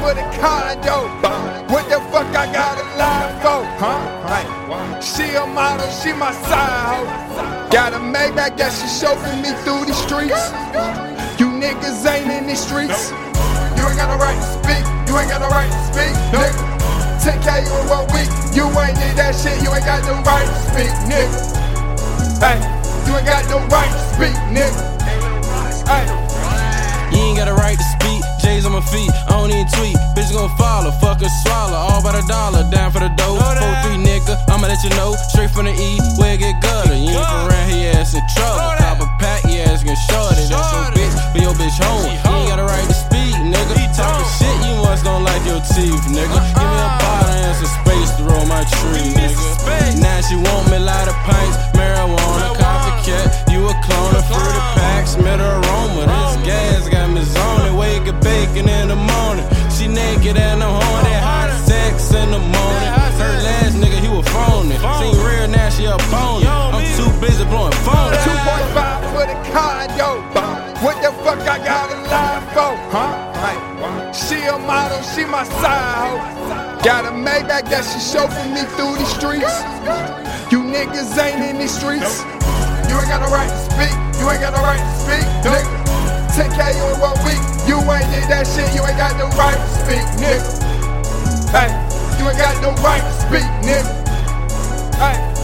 for the condo. What the fuck I got a line for? She a model, she my side hoe. Got a Maybach that she chauffeuring me through the streets. You niggas ain't in the streets. You ain't got no right to speak. You ain't got no right to speak, nigga. 10K in 1 week. You ain't did that shit. You ain't got no right to speak, nigga. Hey, you ain't got no right to speak, nigga. Hey. You ain't got a right to speak, J's on my feet, I don't even tweet. Bitch gon' follow, fuckin' swallow, all by the dollar, down for the dough. 4-3 nigga, I'ma let you know, straight from the E, where it get gutter. You ain't from around here, ass in trouble. Cop a pack, your ass get shorted. That's your bitch, but your bitch home. You ain't got a right to speak, nigga. Talkin' shit, you must don't like your teeth, nigga. Give me a bottle and some space to roll my tree, nigga. Now she want me light of pints, marijuana, copycat. You a clone of fruity packs, smell the aroma. This gas got me zoning, wake up bacon in the morning. She naked and I'm horny, hot sex in the morning. Her last nigga, he was phony. Seen real, now she up on it. I'm too busy blowing phone. 2.5 for the condo. What the fuck I got a line for? She a model, she my side hoe. Got a Maybach that she chauffeuring me through the streets. You niggas ain't in the streets. You ain't got no right to speak. You ain't got no right to speak, nigga. 10K in 1 week. You ain't did that shit. You ain't got no right to speak, nigga. Hey, you ain't got no right to speak, nigga. Hey.